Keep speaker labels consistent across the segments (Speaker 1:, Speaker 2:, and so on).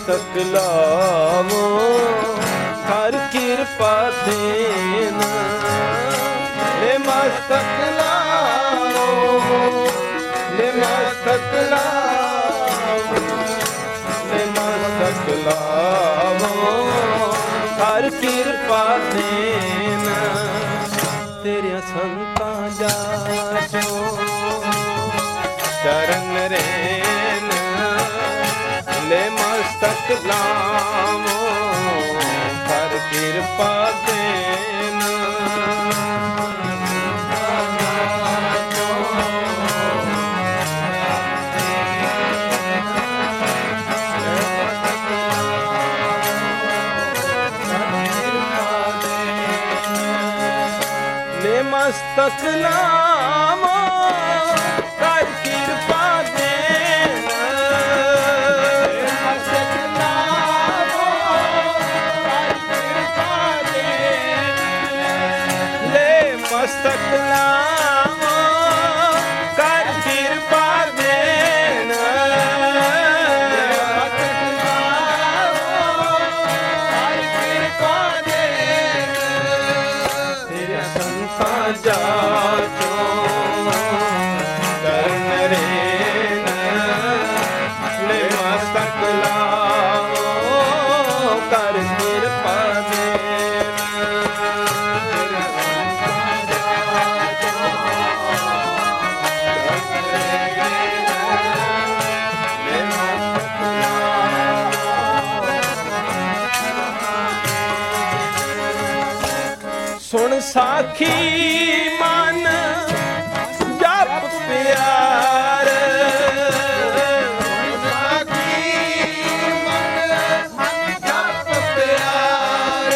Speaker 1: मस्तक लावो हर कृपा देना। ले मस्तक लावो, ले मस्तक लावो, ले मस्तक लावो हर कृपा देना। तेरे संता जाचो चरण रेन, ले मस्तक लावो हर कृपा देना। ले मस्तक लावो हर कृपा देना। मस्तक लावो हर कृपा देना। ले मस्तक लावो हर कृपा देना। मस्तक लावो हर कृपा देना। तेरे संता जाचो चरण रेन, ले मस्तक लावो कर कृपा देना। तेरे संता जाचो चरण रेन, ले मस्तक लावो। सुन साखी मन जप प्यार, साखी मन जप प्यार।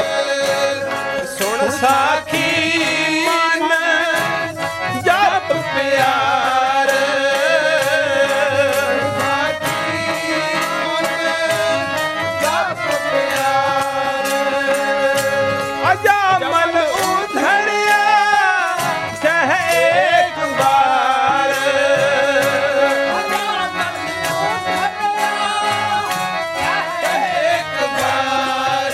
Speaker 1: सुन साखी मन जप प्यार, साखी मन जप प्यार। अजा मन उधरिया चाहे एक बार, एक बार।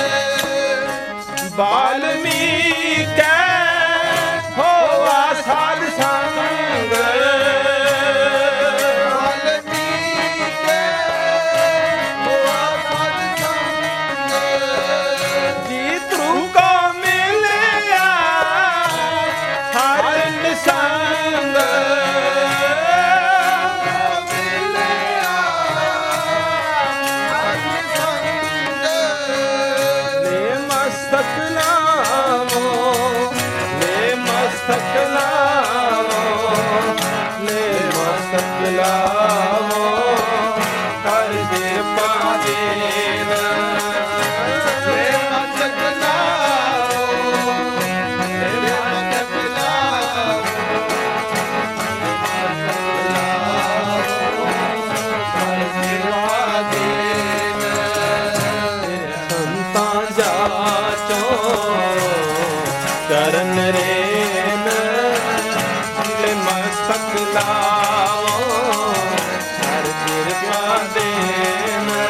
Speaker 1: वाल्मीकि होवा साध संग, वाल्मीकि होवा साध संग। जीतू को मिलिया हर निसंग, मिलिया हर निसंग। ले मस्तक लावो, ले मस्तक लावो, ले मस्तक लावो कर कृपा देना। ले मस्तक लावो, ले मस्तक लावो, कर कृपा देना। संता जाचो चरण रेन, ले मस्तक लावो हर कृपा देना।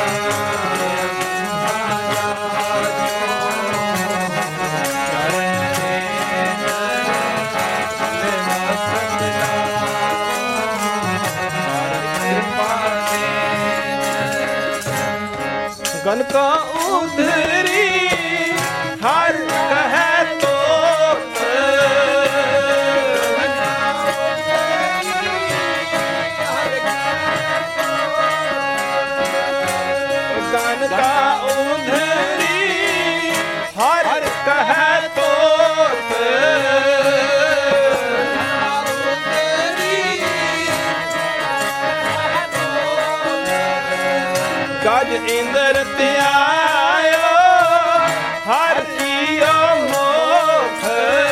Speaker 1: गन का उधरी हर कहे तो गन का उधरी हर कहे तो गज इंद्र त्यायो हर कियो मोख,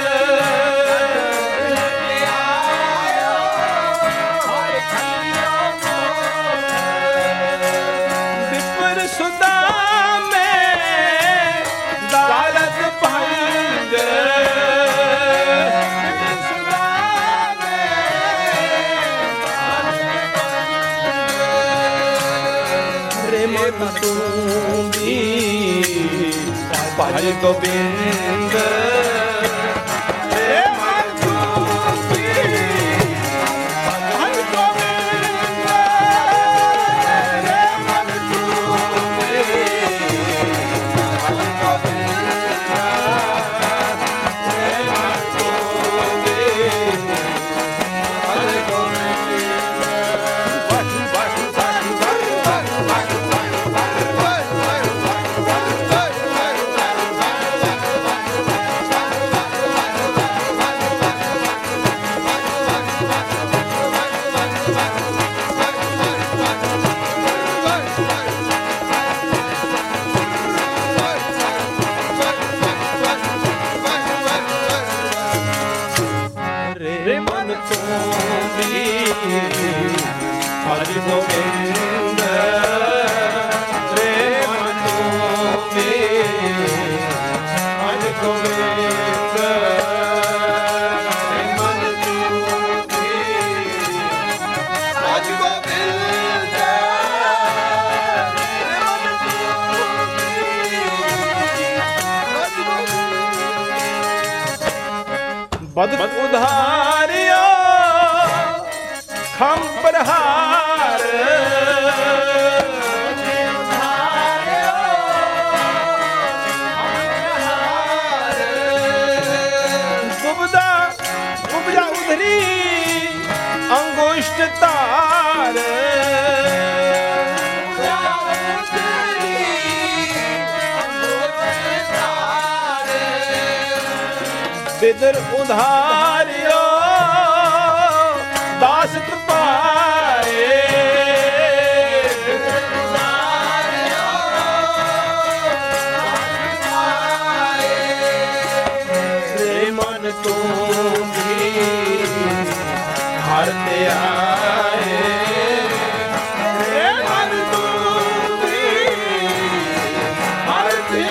Speaker 1: विपुर सुदा में दालत भंज, हरि गोविंद रे मन तू हरि गोविंद रे मन तू हरि गोविंद रे मन तू हरि गोविंद रे मन तू भी हरि गोविंद रे मन तू भी हरि गोविंद रे मन तू भी हरि गोविंद रे मन तू भी हरि गोविंद बद उधारियो खम प्रहार दुबदा उपजा उधरी अंगुष्ठ तार बिदर उधारियो दास पाए रे मन तू भी हरते आए रे मन तू भी हरते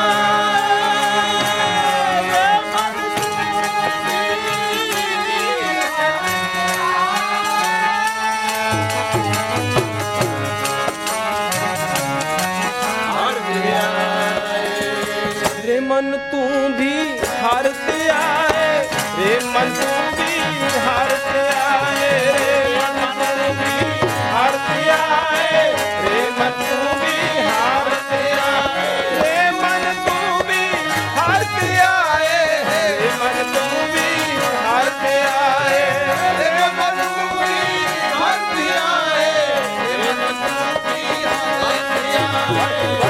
Speaker 1: रे मन तू भी हारते आए रे मन तू भी हारते आए रे मन तू भी हारते आए रे मन तू भी हारते आए रे मन तू भी हारते आए रे मन तू भी हारते आए रे मन तू भी हारते आए रे मन तू भी हारते आए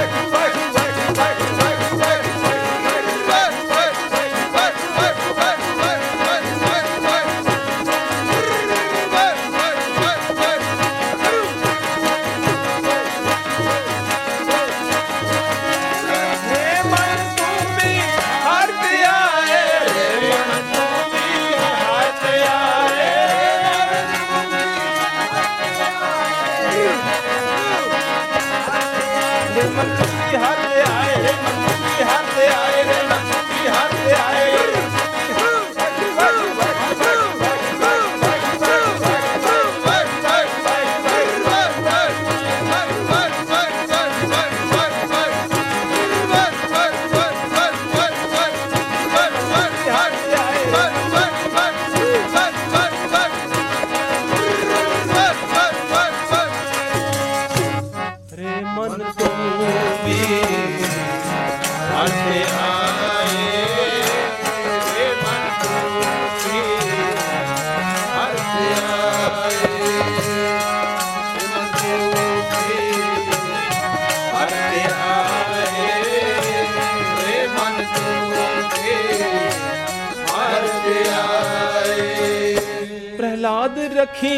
Speaker 1: प्रहलाद रखी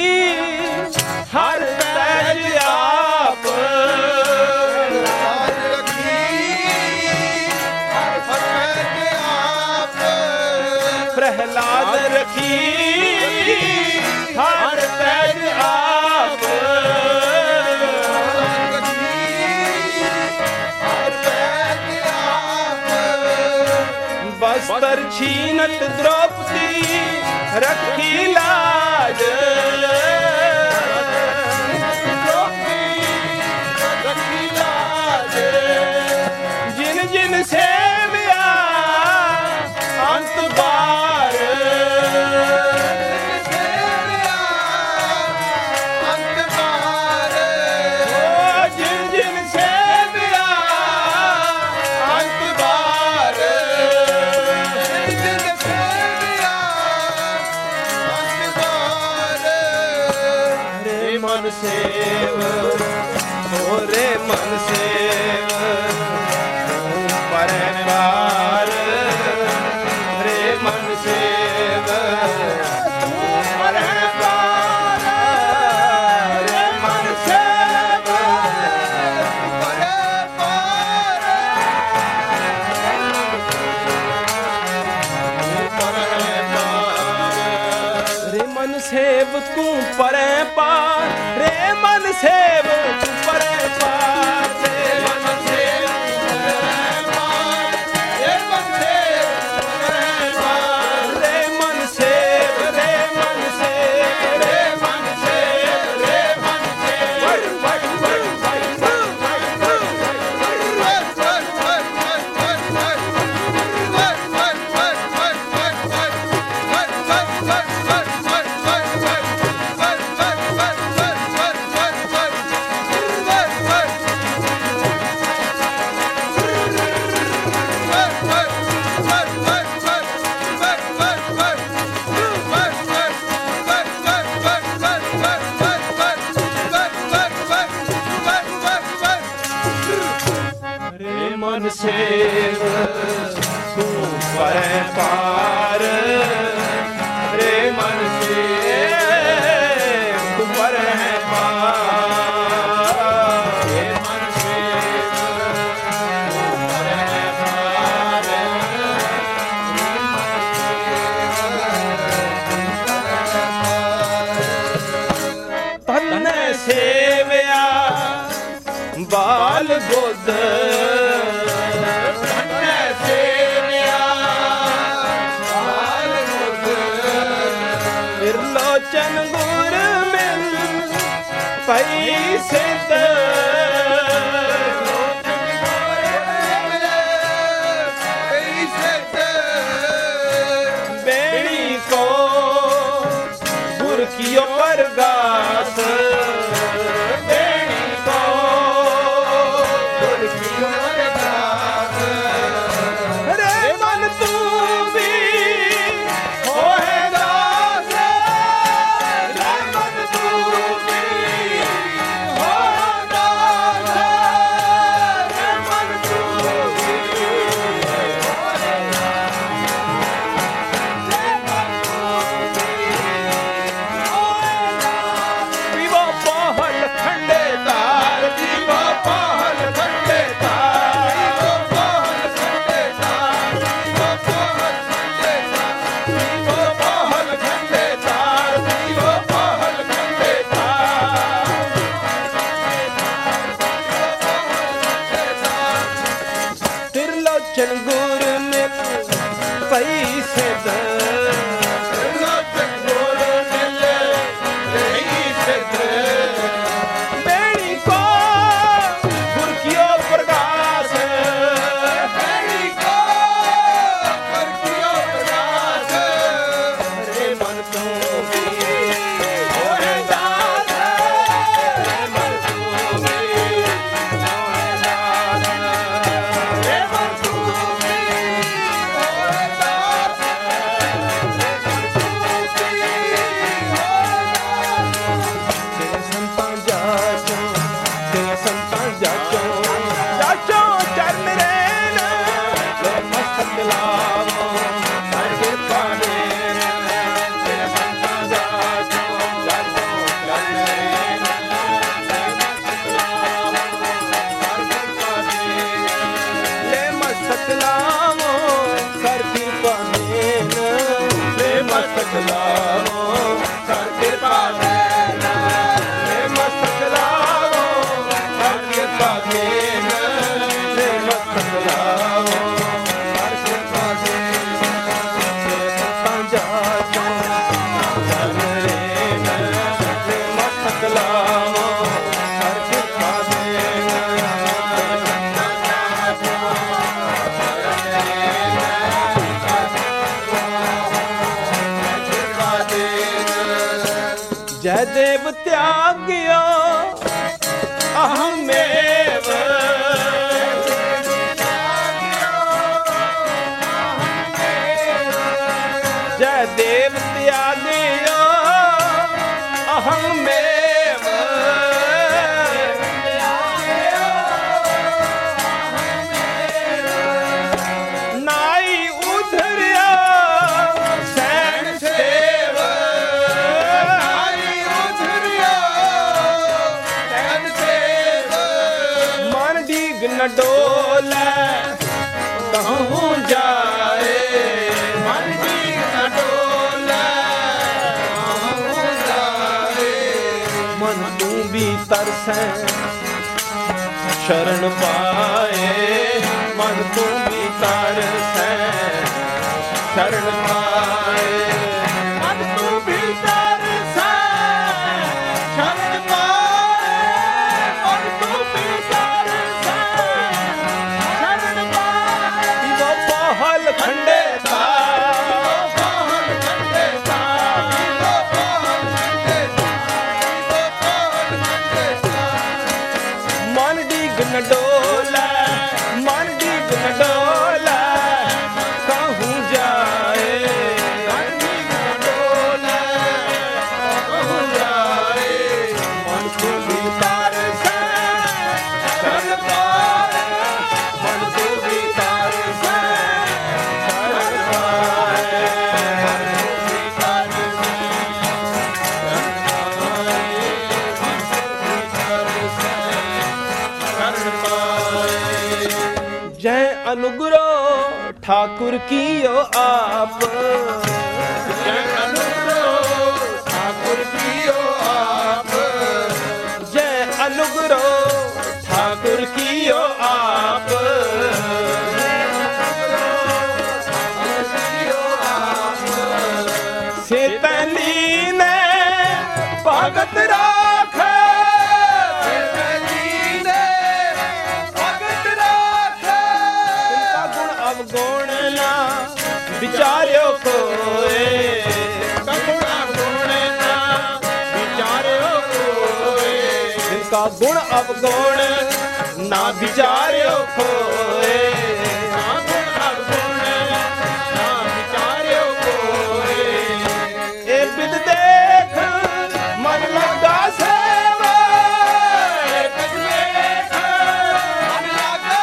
Speaker 1: हर पैज आप प्रहलाद रखी हर पैज आप प्रहलाद रखी हर पैज आप बस्तर छीनत द्रौपदी रखी लाज रखी लाज जिन जिन से मन सेव हो रे मन सेव परवार रे मन सेव परवार रे मन सेव रे मन सेव तू परे पार रे मन सेव तू परे पार रे मन सेव रे मन सेव रे मन सेव रे मन सेव रे मन सेव रे मन मन सेव तू परे पार रे मन सेव तू परे पार रे मन सेव तू परे पार तन्ने सेवया बाल बुद्ध लोचन गुर मिल पैसे बेड़ी को गुर कियो परगास बेड़ी को गुर कियो परगास रे मन तू भी होएगा लोचन गुर में पैसे लोचन गुर मिल पैसे बेड़ी को गुर कियो प्रकाश बेड़ी को गुर कियो प्रकाश रे मन तू भी होए दास रे मन तू भी होए दास रे मन तू भी होए दास तेरे संतान जाचो चरण रेन ले मस्तक लावो हर कृपा देन तेरे संतान जाचो चरण रेन ले मस्तक लावो हर कृपा देन ले मस्तक लावो हर कृपा देन ले मस्तक लावो हर कृपा देन ले मस्तक लावो हर कृपा देन ले मस्तक लावो हर कृपा देन तेरे संतान जाचो चरण रेन ले मस्तक लावो हर कृपा देन जय देव त्याग्यो अहमेव जय देव त्याग्यो अहमेव न डोले कहूँ जाए, मन डीग न डोले कहूँ जाए। मन तू भी तरसे शरण पाए, मन तू भी तरसे शरण पाए। मन तू भी तरसे शरण पाए, मन तू भी तरसे शरण पाए। वो पहल खंडे था, वो पहल खंडे था, वो पहल खंडे था, वो पहल खंडे था। मन डीग न डोला, मन डीग न डोला कहूँ जाए, मन डीग न डोला कहूँ जाए। मन तू भी तरसे शरण पाए, मन तू भी तरसे शरण पाए, मन तू भी तरसे शरण पाए, मन तू भी तरसे शरण पाए। जय अनुग्रह ठाकुर की ओ आप, जय अनुग्रह ठाकुर की ओ आप, जय अनुग्रह ठाकुर की ओ आप, से तली ने भगत राख, से तली ने भगत राख। तिनका गुण अवगुण ना विचार्यो कोए, गुण अवगुण ना विचार्यो कोए। तिनका गुण अवगुण ना विचार्यो कोए, गुण अवगुण ना विचार्यो कोए। ए बिद देख मन लगा सेवा, ए बिद देख मन लगा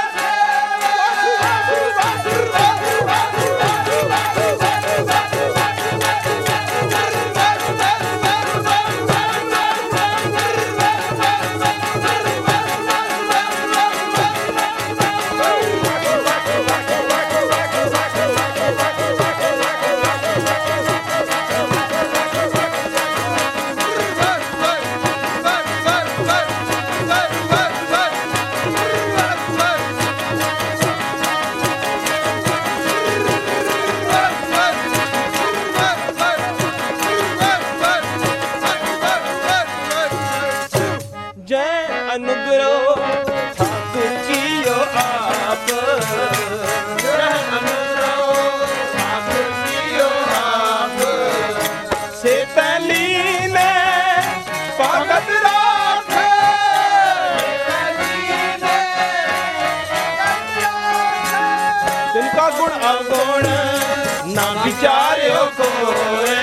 Speaker 1: विचार्यो कोए,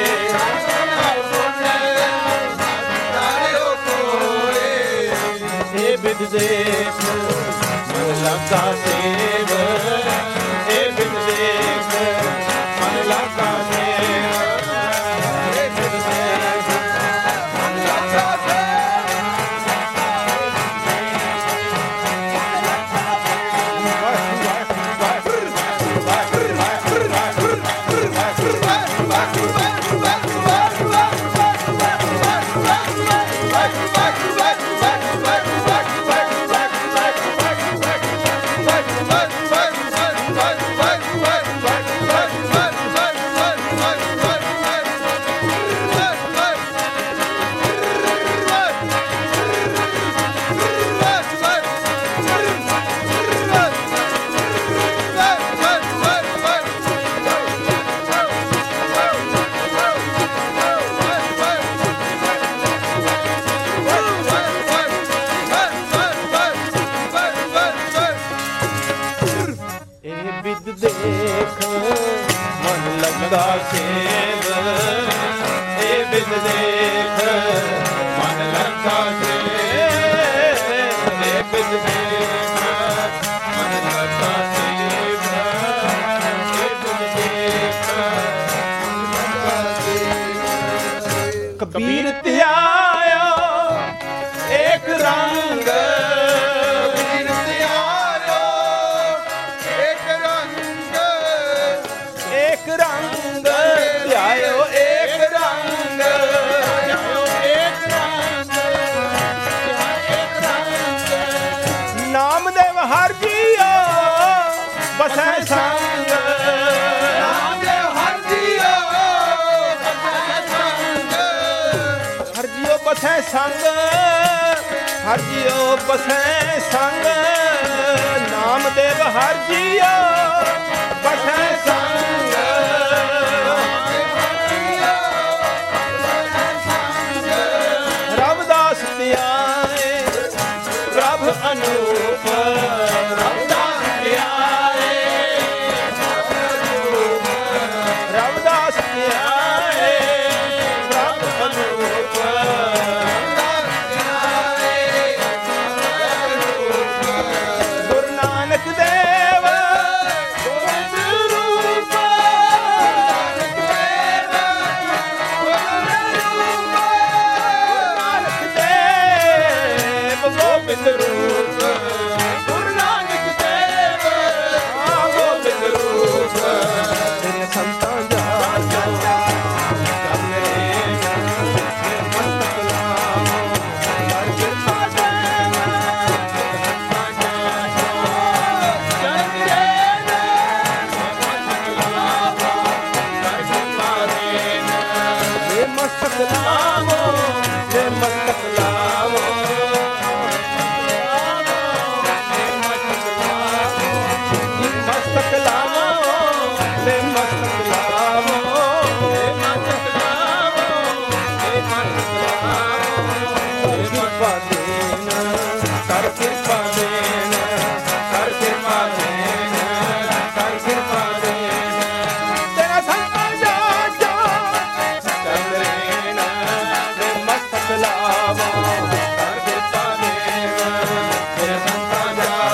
Speaker 1: हे बिद देख मन लगा सेव, हे बिद देख मन लगा सेव, हे बिद देख मन लगा सेव। देख मन लगा सेव, ए बिद देख मन लगा सेव, ए बिद देख मन लगा सेव, ए बिद देख मन लगा सेव। कबीर त्यायो एक रंग, कबीर त्यायो ਏਕ ਰੰਗ ਧਿਆਇਓ ਏਕ ਰੰਗ ਨਾਮਦੇਵ ਹਰ ਜੀਓ ਬਸੈ ਸੰਗ ਨਾਮਦੇਵ ਹਰ ਜੀਓ ਬਸੈ ਸੰਗ ਹਰ ਜੀਓ ਬਸੈ ਸੰਗ ਨਾਮਦੇਵ ਹਰ ਜੀਓ ਬਸੈ ਸੰਗ ਰਵਿਦਾਸ ਧਿਆਏ ਪ੍ਰਭ ਅਨੂਪ ਰਵਿਦਾਸ ਧਿਆਏ ਰਵਿਦਾਸ ਧਿਆਏ ਪ੍ਰਭ ਅਨੂਪ ਗੁਰੂ ਨਾਨਕ ਦੇਵ ਗੋਬਿੰਦ ਰੂਪ ਗੋਬਿੰਦ ਰੂਪ ਗੁਰੂ ਨਾਨਕ ਦੇਵ ਗੋਬਿੰਦ ਰੂਪ ਤੇਰੇ ਸੰਤਾਂ ਦਾ ਮਸਤਕ ਲਾਵੋ ਜੇ ਮਸਤਕ ਲਾਵੋ ਮਸਤਕ ਲਾਵੋ ਤੇ ਮਸਤਕ ਲਾਵੋ ਮਸਤਕ ਲਾਵੋ ਤੇ ਮਸਤਕ ਲਾਵੋ ਕਿਰਪਾ ਦੇਨ ਕਰ ਕਿਰਪਾ ਦੇਨ ਕਰ ਕਿਰਪਾ ਦੇਨ ਕਰ ਕਿਰਪਾ ਦੇਨ ਤੇਰਾ ਸੰਤਾਂ ਜਾ ਚੰਦਰੇਨ ਤੇ ਮਸਤਕ ਲਾਵੋ ਕਰ ਕਿਰਪਾ ਦੇਨ ਤੇਰਾ ਸੰਤਾਂ ਜਾ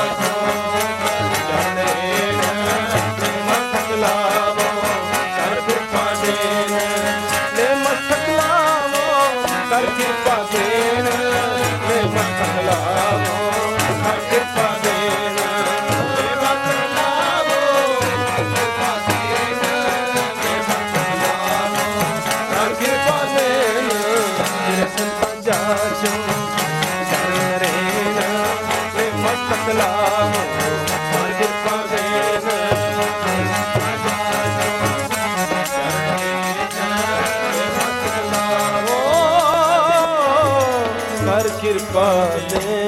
Speaker 1: ਲਾਵੋ ਕਰ ਕਿਰਪਾ ਦੇਨ ਲੈ ਮਸਤਕ ਲਾਵੋ ਕਰ ਕਿਰਪਾ ਦੇਨ ਲੈ ਮਸਤਕ ਲਾਵੋ ਕਰ ਕਿਰਪਾ ਦੇਨ ਲੈ ਮਸਤਕ ਲਾਵੋ ਕਿਰਪਾ ਦੇਨ ਲੈ ਮਸਤਕ ਲਾਵੋ ਕਰ ਕਿਰਪਾ ਦੇਨ ਤੇਰੇ ਸੰਤਾਂ ਜਾ ਚੰਦਰੇਨ ਲੈ ਮਸਤਕ ਲਾਵੋ ਕਰ ਕਿਰਪਾ ਦੇਨ ਕਰ ਕਿਰਪਾ ਦੇ